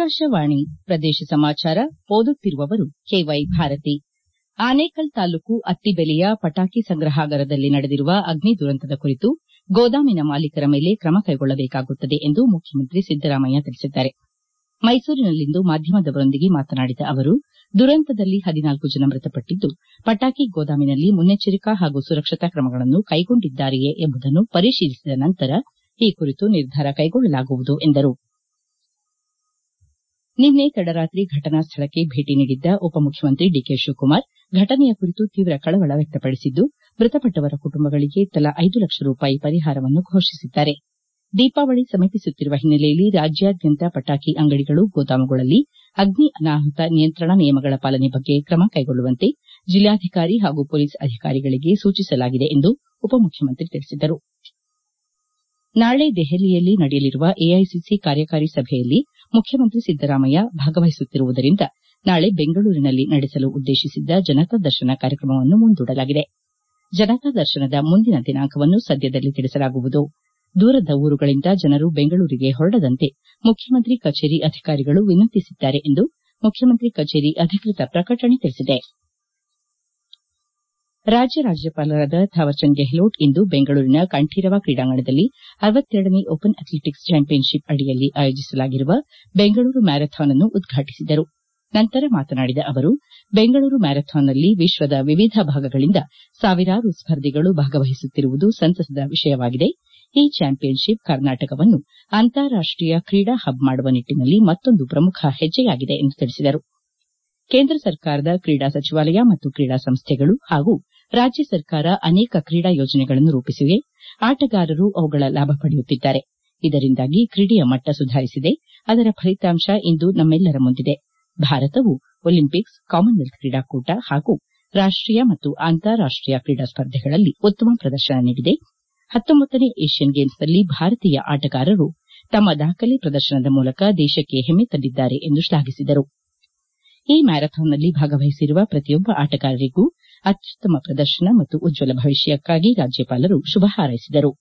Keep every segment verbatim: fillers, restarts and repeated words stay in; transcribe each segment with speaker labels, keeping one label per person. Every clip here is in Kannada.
Speaker 1: ಆಕಾಶವಾಣಿ ಪ್ರದೇಶ ಸಮಾಚಾರ ಓದುತ್ತಿರುವವರು ಕೆವೈ ಭಾರತಿ. ಆನೇಕಲ್ ತಾಲೂಕು ಅತ್ತಿಬೆಲೆಯ ಪಟಾಕಿ ಸಂಗ್ರಹಾಗಾರದಲ್ಲಿ ನಡೆದಿರುವ ಅಗ್ನಿ ದುರಂತದ ಕುರಿತು ಗೋದಾಮಿನ ಮಾಲೀಕರ ಮೇಲೆ ಕ್ರಮ ಕೈಗೊಳ್ಳಬೇಕಾಗುತ್ತದೆ ಎಂದು ಮುಖ್ಯಮಂತ್ರಿ ಸಿದ್ದರಾಮಯ್ಯ ತಿಳಿಸಿದ್ದಾರೆ. ಮೈಸೂರಿನಲ್ಲಿಂದು ಮಾಧ್ಯಮದವರೊಂದಿಗೆ ಮಾತನಾಡಿದ ಅವರು, ದುರಂತದಲ್ಲಿ ಹದಿನಾಲ್ಕು ಜನ ಮೃತಪಟ್ಟಿದ್ದು, ಪಟಾಕಿ ಗೋದಾಮಿನಲ್ಲಿ ಮುನ್ನೆಚ್ಚರಿಕಾ ಹಾಗೂ ಸುರಕ್ಷತಾ ಕ್ರಮಗಳನ್ನು ಕೈಗೊಂಡಿದ್ದಾರೆಯೇ ಎಂಬುದನ್ನು ಪರಿಶೀಲಿಸಿದ ನಂತರ ಈ ಕುರಿತು ನಿರ್ಧಾರ ಕೈಗೊಳ್ಳಲಾಗುವುದು ಎಂದರು. ನಿನ್ನೆ ತಡರಾತ್ರಿ ಘಟನಾ ಸ್ಥಳಕ್ಕೆ ಭೇಟಿ ನೀಡಿದ್ದ ಉಪಮುಖ್ಯಮಂತ್ರಿ ಡಿಕೆ ಶಿವಕುಮಾರ್ ಘಟನೆಯ ಕುರಿತು ತೀವ್ರ ಕಳವಳ ವ್ಯಕ್ತಪಡಿಸಿದ್ದು, ಮೃತಪಟ್ಟವರ ಕುಟುಂಬಗಳಿಗೆ ತಲಾ ಐದು ಲಕ್ಷ ರೂಪಾಯಿ ಪರಿಹಾರವನ್ನು ಘೋಷಿಸಿದ್ದಾರೆ. ದೀಪಾವಳಿ ಸಮೀಪಿಸುತ್ತಿರುವ ಹಿನ್ನೆಲೆಯಲ್ಲಿ ರಾಜ್ಯಾದ್ಯಂತ ಪಟಾಕಿ ಅಂಗಡಿಗಳು, ಗೋದಾಮುಗಳಲ್ಲಿ ಅಗ್ನಿ ಅನಾಹುತ ನಿಯಂತ್ರಣ ನಿಯಮಗಳ ಪಾಲನೆ ಬಗ್ಗೆ ಕ್ರಮ ಕೈಗೊಳ್ಳುವಂತೆ ಜಿಲ್ಲಾಧಿಕಾರಿ ಹಾಗೂ ಪೊಲೀಸ್ ಅಧಿಕಾರಿಗಳಿಗೆ ಸೂಚಿಸಲಾಗಿದೆ ಎಂದು ಉಪಮುಖ್ಯಮಂತ್ರಿ ತಿಳಿಸಿದರು. ನಾಳೆ ದೆಹಲಿಯಲ್ಲಿ ನಡೆಯಲಿರುವ ಎಐಸಿಸಿ ಕಾರ್ಯಕಾರಿ ಸಭೆಯಲ್ಲಿ ಮುಖ್ಯಮಂತ್ರಿ ಸಿದ್ದರಾಮಯ್ಯ ಭಾಗವಹಿಸುತ್ತಿರುವುದರಿಂದ ನಾಳೆ ಬೆಂಗಳೂರಿನಲ್ಲಿ ನಡೆಸಲು ಉದ್ದೇಶಿಸಿದ್ದ ಜನತಾ ದರ್ಶನ ಕಾರ್ಯಕ್ರಮವನ್ನು ಮುಂದೂಡಲಾಗಿದೆ. ಜನತಾ ದರ್ಶನದ ಮುಂದಿನ ದಿನಾಂಕವನ್ನು ಸದ್ಯದಲ್ಲಿ ತಿಳಿಸಲಾಗುವುದು. ದೂರದ ಊರುಗಳಿಂದ ಜನರು ಬೆಂಗಳೂರಿಗೆ ಹೊರಡದಂತೆ ಮುಖ್ಯಮಂತ್ರಿ ಕಚೇರಿ ಅಧಿಕಾರಿಗಳು ವಿನಂತಿಸಿದ್ದಾರೆ ಎಂದು ಮುಖ್ಯಮಂತ್ರಿ ಕಚೇರಿ ಅಧಿಕೃತ ಪ್ರಕಟಣೆ ತಿಳಿಸಿದೆ. ರಾಜ್ಯ ರಾಜ್ಯಪಾಲರಾದ ಥಾವರ್ಚಂದ್ ಗೆಹ್ಲೋಟ್ ಇಂದು ಬೆಂಗಳೂರಿನ ಕಂಠೀರವ ಕ್ರೀಡಾಂಗಣದಲ್ಲಿ ಅರವತ್ತೆರಡನೇ ಓಪನ್ ಅಥ್ಲೆಟಿಕ್ಸ್ ಚಾಂಪಿಯನ್ಶಿಪ್ ಅಡಿಯಲ್ಲಿ ಆಯೋಜಿಸಲಾಗಿರುವ ಬೆಂಗಳೂರು ಮ್ಯಾರಥಾನ್ ಅನ್ನು ಉದ್ಘಾಟಿಸಿದರು. ನಂತರ ಮಾತನಾಡಿದ ಅವರು, ಬೆಂಗಳೂರು ಮ್ಯಾರಥಾನ್ನಲ್ಲಿ ವಿಶ್ವದ ವಿವಿಧ ಭಾಗಗಳಿಂದ ಸಾವಿರಾರು ಸ್ಪರ್ಧಿಗಳು ಭಾಗವಹಿಸುತ್ತಿರುವುದು ಸಂತಸದ ವಿಷಯವಾಗಿದೆ. ಈ ಚಾಂಪಿಯನ್ಶಿಪ್ ಕರ್ನಾಟಕವನ್ನು ಅಂತಾರಾಷ್ಟೀಯ ಕ್ರೀಡಾ ಹಬ್ ಮಾಡುವ ನಿಟ್ಟಿನಲ್ಲಿ ಮತ್ತೊಂದು ಪ್ರಮುಖ ಹೆಜ್ಜೆಯಾಗಿದೆ ಎಂದು ತಿಳಿಸಿದರು. ಕೇಂದ್ರ ಸರ್ಕಾರದ ಕ್ರೀಡಾ ಸಚಿವಾಲಯ ಮತ್ತು ಕ್ರೀಡಾ ಸಂಸ್ಥೆಗಳು ಹಾಗೂ ರಾಜ್ಯ ಸರ್ಕಾರ ಅನೇಕ ಕ್ರೀಡಾ ಯೋಜನೆಗಳನ್ನು ರೂಪಿಸಿವೆ. ಆಟಗಾರರು ಅವುಗಳ ಲಾಭ ಪಡೆಯುತ್ತಿದ್ದಾರೆ. ಇದರಿಂದಾಗಿ ಕ್ರೀಡೆಯ ಮಟ್ಟ ಸುಧಾರಿಸಿದೆ. ಅದರ ಫಲಿತಾಂಶ ಇಂದು ನಮ್ಮೆಲ್ಲರ ಮುಂದಿದೆ. ಭಾರತವು ಒಲಿಂಪಿಕ್ಸ್, ಕಾಮನ್ವೆಲ್ತ್ ಕ್ರೀಡಾಕೂಟ ಹಾಗೂ ರಾಷ್ಟೀಯ ಮತ್ತು ಅಂತಾರಾಷ್ಟೀಯ ಕ್ರೀಡಾ ಸ್ಪರ್ಧೆಗಳಲ್ಲಿ ಉತ್ತಮ ಪ್ರದರ್ಶನ ನೀಡಿದೆ. ಹತ್ತೊಂಬತ್ತನೇ ಏಷ್ಯನ್ ಗೇಮ್ಸ್ನಲ್ಲಿ ಭಾರತೀಯ ಆಟಗಾರರು ತಮ್ಮ ದಾಖಲೆ ಪ್ರದರ್ಶನದ ಮೂಲಕ ದೇಶಕ್ಕೆ ಹೆಮ್ಮೆ ತಂದಿದ್ದಾರೆ ಎಂದು ಶ್ಲಾಘಿಸಿದರು. ಈ ಮ್ಯಾರಥಾನ್ನಲ್ಲಿ ಭಾಗವಹಿಸಿರುವ ಪ್ರತಿಯೊಬ್ಬ ಆಟಗಾರರಿಗೂ ಅತ್ಯುತ್ತಮ ಪ್ರದರ್ಶನ ಮತ್ತು ಉಜ್ವಲ ಭವಿಷ್ಯಕ್ಕಾಗಿ ರಾಜ್ಯಪಾಲರು ಶುಭ ಹಾರೈಸಿದರು.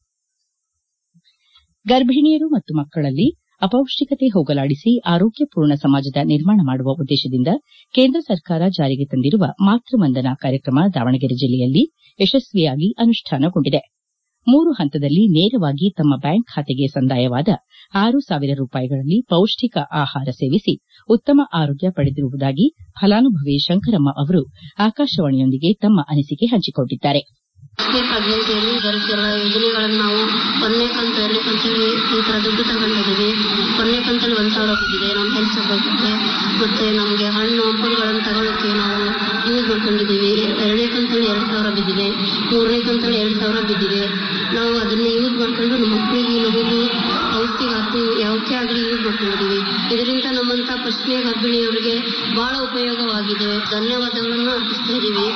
Speaker 1: ಗರ್ಭಿಣಿಯರು ಮತ್ತು ಮಕ್ಕಳಲ್ಲಿ ಅಪೌಷ್ಟಿಕತೆ ಹೋಗಲಾಡಿಸಿ ಆರೋಗ್ಯಪೂರ್ಣ ಸಮಾಜದ ನಿರ್ಮಾಣ ಮಾಡುವ ಉದ್ದೇಶದಿಂದ ಕೇಂದ್ರ ಸರ್ಕಾರ ಜಾರಿಗೆ ತಂದಿರುವ ಮಾತೃವಂದನಾ ಕಾರ್ಯಕ್ರಮ ದಾವಣಗೆರೆ ಜಿಲ್ಲೆಯಲ್ಲಿ ಯಶಸ್ವಿಯಾಗಿ ಅನುಷ್ಠಾನಗೊಂಡಿದೆ. ಮೂರು ಹಂತದಲ್ಲಿ ನೇರವಾಗಿ ತಮ್ಮ ಬ್ಯಾಂಕ್ ಖಾತೆಗೆ ಸಂದಾಯವಾದ ಆರು ಸಾವಿರ ರೂಪಾಯಿಗಳಲ್ಲಿ ಪೌಷ್ಟಿಕ ಆಹಾರ ಸೇವಿಸಿ ಉತ್ತಮ ಆರೋಗ್ಯ ಪಡೆದಿರುವುದಾಗಿ ಫಲಾನುಭವಿ ಶಂಕರಮ್ಮ ಅವರು ಆಕಾಶವಾಣಿಯೊಂದಿಗೆ ತಮ್ಮ ಅನಿಸಿಕೆ ಹಂಚಿಕೊಂಡಿದ್ದಾರೆ.
Speaker 2: ಪ್ರೆಗ್ನೆನ್ಸಿಯಲ್ಲಿ ಬರುತ್ತಿರುವ ಯೋಜನೆಗಳನ್ನು ನಾವು ಒಂದನೇ ಕಂತು ಎರಡನೇ ಕಂತಲ್ಲಿ ಈ ತರ ದುಡ್ಡು ತಗೊಂಡಿದ್ದೀವಿ. ಒಂದನೇ ಕಂತಲ್ಲಿ ಒಂದ್ ಸಾವಿರ ಬಿದ್ದಿದೆ ನಮ್ಮ ಹೆಲ್ತ್ ಸಪೋರ್ಟ್ಗೆ, ಮತ್ತೆ ನಮಗೆ ಹಣ್ಣು ಹಂಪಲುಗಳನ್ನು ತಗೊಳ್ಳೋಕೆ ನಾವು ಯೂಸ್ ಮಾಡ್ಕೊಂಡಿದ್ದೀವಿ. ಎರಡನೇ ಕಂತಲ್ಲಿ ಎರಡು ಸಾವಿರ ಬಿದ್ದಿದೆ, ಮೂರನೇ ಕಂತಲ್ಲಿ ಎರಡು ಸಾವಿರ ಬಿದ್ದಿದೆ. ನಾವು ಅದನ್ನೇ ಯೂಸ್ ಮಾಡ್ಕೊಂಡು ನಮ್ಮ ಮಕ್ಕಳಿಗೆ ನಮಗೂ ಔಷಧಿಗೆ ಹಾಕಿ ಯಾವತ್ತೇ ಆಗಲಿ ಯೂಸ್ ಮಾಡ್ಕೊಂಡಿದ್ದೀವಿ. ಇದರಿಂದ ನಮ್ಮಂತ ಫಸ್ಟ್ನೇ ಗರ್ಭಿಣಿಯವರಿಗೆ ಬಹಳ ಉಪಯೋಗವಾಗಿದೆ. ಧನ್ಯವಾದಗಳನ್ನು ಅರ್ಪಿಸ್ತಾ ಇದ್ದೀವಿ.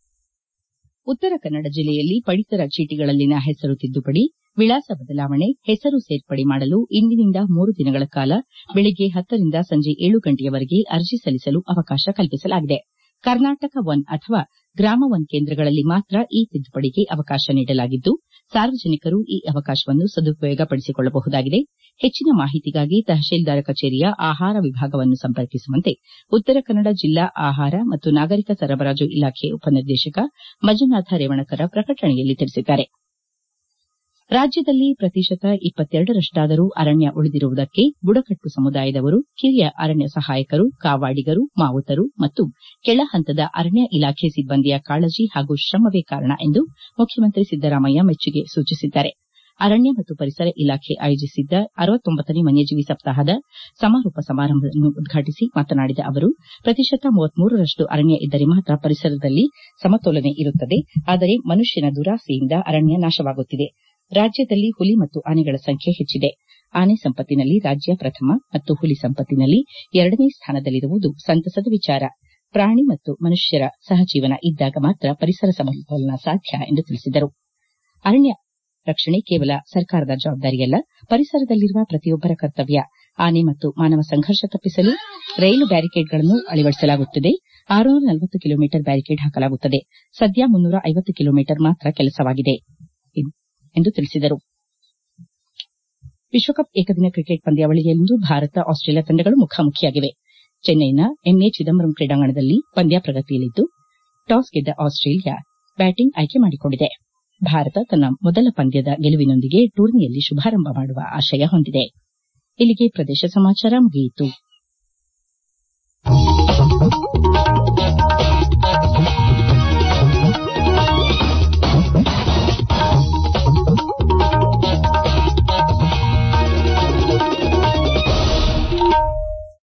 Speaker 1: ಉತ್ತರ ಕನ್ನಡ ಜಿಲ್ಲೆಯಲ್ಲಿ ಪಡಿತರ ಚೀಟಿಗಳಲ್ಲಿನ ಹೆಸರು ತಿದ್ದುಪಡಿ, ವಿಳಾಸ ಬದಲಾವಣೆ, ಹೆಸರು ಸೇರ್ಪಡೆ ಮಾಡಲು ಇಂದಿನಿಂದ ಮೂರು ದಿನಗಳ ಕಾಲ ಬೆಳಗ್ಗೆ ಹತ್ತರಿಂದ ಸಂಜೆ ಏಳು ಗಂಟೆಯವರೆಗೆ ಅರ್ಜಿ ಸಲ್ಲಿಸಲು ಅವಕಾಶ ಕಲ್ಪಿಸಲಾಗಿದೆ. ಕರ್ನಾಟಕ ಒನ್ ಅಥವಾ ಗ್ರಾಮ ಒನ್ ಕೇಂದ್ರಗಳಲ್ಲಿ ಮಾತ್ರ ಈ ತಿದ್ದುಪಡಿಗೆ ಅವಕಾಶ ನೀಡಲಾಗಿದ್ದು, ಸಾರ್ವಜನಿಕರು ಈ ಅವಕಾಶವನ್ನು ಸದುಪಯೋಗಪಡಿಸಿಕೊಳ್ಳಬಹುದಾಗಿದೆ. ಹೆಚ್ಚಿನ ಮಾಹಿತಿಗಾಗಿ ತಹಶೀಲ್ದಾರ್ ಕಚೇರಿಯ ಆಹಾರ ವಿಭಾಗವನ್ನು ಸಂಪರ್ಕಿಸುವಂತೆ ಉತ್ತರ ಕನ್ನಡ ಜಿಲ್ಲಾ ಆಹಾರ ಮತ್ತು ನಾಗರಿಕ ಸರಬರಾಜು ಇಲಾಖೆ ಉಪನಿರ್ದೇಶಕ ಮಂಜುನಾಥ ರೇವಣಕರ ಪ್ರಕಟಣೆಯಲ್ಲಿ ತಿಳಿಸಿದ್ದಾರೆ. ರಾಜ್ಯದಲ್ಲಿ ಪ್ರತಿಶತ ಇಪ್ಪತ್ತೆರಡರಷ್ಟಾದರೂ ಅರಣ್ಯ ಉಳಿದಿರುವುದಕ್ಕೆ ಬುಡಕಟ್ಟು ಸಮುದಾಯದವರು, ಕಿರಿಯ ಅರಣ್ಯ ಸಹಾಯಕರು, ಕಾವಾಡಿಗರು, ಮಾವುತರು ಮತ್ತು ಕೆಳ ಹಂತದ ಅರಣ್ಯ ಇಲಾಖೆ ಸಿಬ್ಬಂದಿಯ ಕಾಳಜಿ ಹಾಗೂ ಶ್ರಮವೇ ಕಾರಣ ಎಂದು ಮುಖ್ಯಮಂತ್ರಿ ಸಿದ್ದರಾಮಯ್ಯ ಮೆಚ್ಚುಗೆ ಸೂಚಿಸಿದ್ದಾರೆ. ಅರಣ್ಯ ಮತ್ತು ಪರಿಸರ ಇಲಾಖೆ ಆಯೋಜಿಸಿದ್ದ ಅರವತ್ತೊಂಬತ್ತನೇ ವನ್ಯಜೀವಿ ಸಪ್ತಾಹದ ಸಮಾರೋಪ ಸಮಾರಂಭವನ್ನು ಉದ್ಘಾಟಿಸಿ ಮಾತನಾಡಿದ ಅವರು, ಪ್ರತಿಶತ ಮೂವತ್ಮೂರರಷ್ಟು ಅರಣ್ಯ ಇದ್ದರೆ ಮಾತ್ರ ಪರಿಸರದಲ್ಲಿ ಸಮತೋಲನೆ ಇರುತ್ತದೆ. ಆದರೆ ಮನುಷ್ಯನ ದುರಾಸೆಯಿಂದ ಅರಣ್ಯ ನಾಶವಾಗುತ್ತಿದೆ. ರಾಜ್ಯದಲ್ಲಿ ಹುಲಿ ಮತ್ತು ಆನೆಗಳ ಸಂಖ್ಯೆ ಹೆಚ್ಚಿದೆ. ಆನೆ ಸಂಪತ್ತಿನಲ್ಲಿ ರಾಜ್ಯ ಪ್ರಥಮ ಮತ್ತು ಹುಲಿ ಸಂಪತ್ತಿನಲ್ಲಿ ಎರಡನೇ ಸ್ಥಾನದಲ್ಲಿರುವುದು ಸಂತಸದ ವಿಚಾರ. ಪ್ರಾಣಿ ಮತ್ತು ಮನುಷ್ಯರ ಸಹಜೀವನ ಇದ್ದಾಗ ಮಾತ್ರ ಪರಿಸರ ಸಮತೋಲನ ಸಾಧ್ಯ ಎಂದು ತಿಳಿಸಿದರು. ಅರಣ್ಯ ರಕ್ಷಣೆ ಕೇವಲ ಸರ್ಕಾರದ ಜವಾಬ್ದಾರಿಯಲ್ಲ, ಪರಿಸರದಲ್ಲಿರುವ ಪ್ರತಿಯೊಬ್ಬರ ಕರ್ತವ್ಯ. ಆನೆ ಮತ್ತು ಮಾನವ ಸಂಘರ್ಷ ತಪ್ಪಿಸಲು ರೈಲು ಬ್ಯಾರಿಕೇಡ್ಗಳನ್ನು ಅಳವಡಿಸಲಾಗುತ್ತಿದೆ. ಆರುನೂರ ನಲವತ್ತು ಕಿಲೋಮೀಟರ್ ಬ್ಯಾರಿಕೇಡ್ ಹಾಕಲಾಗುತ್ತದೆ. ಸದ್ಯ ಮುನ್ನೂರ ಐವತ್ತು ಕಿಲೋಮೀಟರ್ ಮಾತ್ರ ಕೆಲಸವಾಗಿದೆ ಎಂದು ತಿಳಿಸಿದರು. ವಿಶ್ವಕಪ್ ಏಕದಿನ ಕ್ರಿಕೆಟ್ ಪಂದ್ಯಾವಳಿಯಲ್ಲಿಂದು ಭಾರತ ಆಸ್ಟ್ರೇಲಿಯಾ ತಂಡಗಳು ಮುಖಾಮುಖಿಯಾಗಿವೆ. ಚೆನ್ನೈನ ಎಂಎ ಚಿದಂಬರಂ ಕ್ರೀಡಾಂಗಣದಲ್ಲಿ ಪಂದ್ಯ ಪ್ರಗತಿಯಲ್ಲಿದ್ದು, ಟಾಸ್ ಗೆದ್ದ ಆಸ್ಟ್ರೇಲಿಯಾ ಬ್ಯಾಟಿಂಗ್ ಆಯ್ಕೆ ಮಾಡಿಕೊಂಡಿದೆ. ಭಾರತ ತನ್ನ ಮೊದಲ ಪಂದ್ಯದ ಗೆಲುವಿನೊಂದಿಗೆ ಟೂರ್ನಿಯಲ್ಲಿ ಶುಭಾರಂಭ ಮಾಡುವ ಆಶಯ ಹೊಂದಿದೆ. ಇಲ್ಲಿಗೆ ಪ್ರದೇಶ ಸಮಾಚಾರ ಮುಗಿಯಿತು.